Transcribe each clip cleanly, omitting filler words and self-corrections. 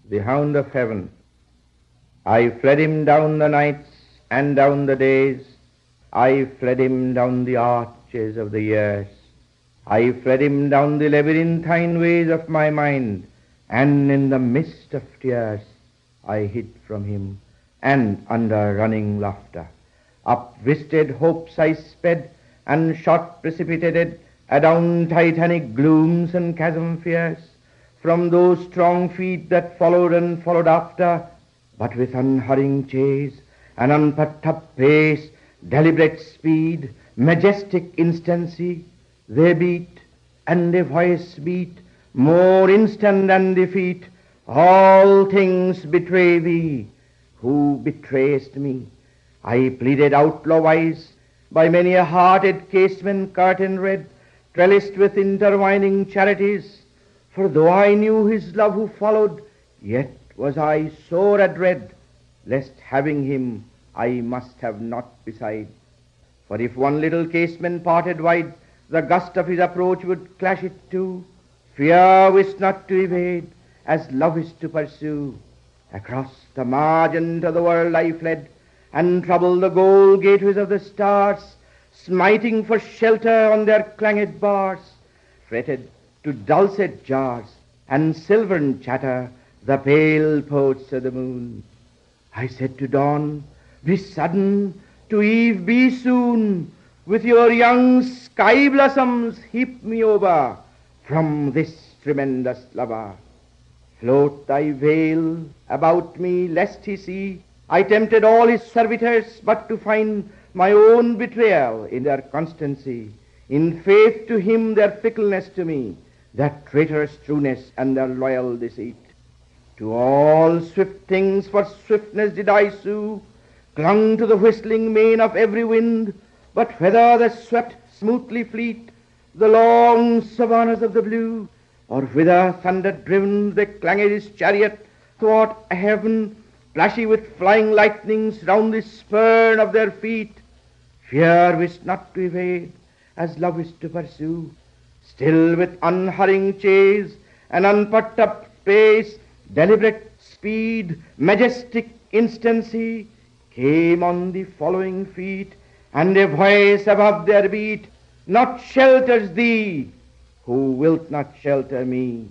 the hound of heaven. I fled him down the nights and down the days. I fled him down the arches of the years. I fled him down the labyrinthine ways of my mind, and in the mist of tears I hid from him, and under running laughter. Up twisted hopes I sped, and shot precipitated adown titanic glooms and chasm fierce, from those strong feet that followed and followed after, but with unhurrying chase, an unperturbed pace, deliberate speed, majestic instancy, they beat, and a voice beat, more instant than defeat. All things betray thee, who betrayest me. I pleaded outlaw-wise by many a hearted casement curtain red, trellised with intertwining charities. For though I knew his love who followed, yet was I sore adread, lest having him I must have not beside. For if one little casement parted wide, the gust of his approach would clash it to. Fear wist not to evade, as love is to pursue. Across the margin to the world I fled, and troubled the gold gateways of the stars, smiting for shelter on their clanged bars, fretted to dulcet jars and silvern chatter the pale poets of the moon. I said to dawn, be sudden, to eve be soon, with your young sky blossoms heap me over from this tremendous lover. Float thy veil about me, lest he see. I tempted all his servitors, but to find my own betrayal in their constancy, in faith to him their fickleness to me, their traitorous trueness and their loyal deceit. To all swift things for swiftness did I sue, clung to the whistling mane of every wind, but whither they swept smoothly fleet, the long savannas of the blue, or whither thunder-driven they clanged his chariot thwart a heaven, flashy with flying lightnings round the spurn of their feet. Fear wist not to evade, as love is to pursue. Still with unhurrying chase and unperturbed pace, deliberate speed, majestic instancy, came on the following feet, and a voice above their beat, not shelters thee, who wilt not shelter me.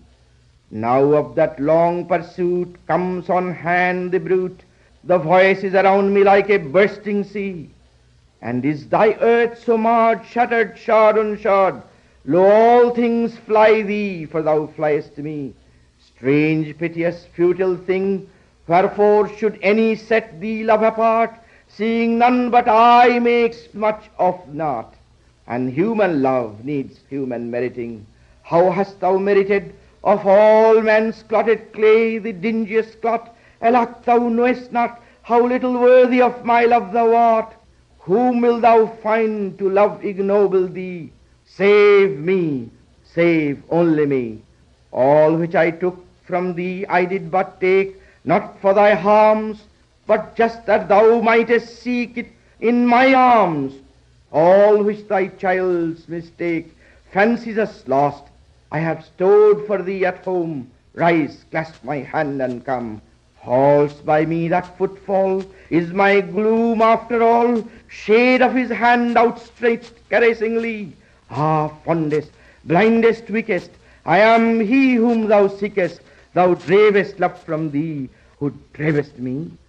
Now of that long pursuit comes on hand the bruit, the voice is around me like a bursting sea. And is thy earth so marred, shattered, shod on shod? Lo, all things fly thee, for thou fliest me. Strange, piteous, futile thing, wherefore should any set thee love apart, seeing none but I makes much of naught? And human love needs human meriting. How hast thou merited of all men's clotted clay the dingiest clot? Alack, thou knowest not how little worthy of my love thou art. Whom wilt thou find to love ignoble thee? Save me, save only me. All which I took from thee I did but take, not for thy harms, but just that thou mightest seek it in my arms. All which thy child's mistake fancies us lost, I have stored for thee at home. Rise, clasp my hand and come. Halts by me that footfall, is my gloom after all, shade of his hand outstretched caressingly. Ah, fondest, blindest, weakest, I am he whom thou seekest. Thou dravest love from thee, who dravest me.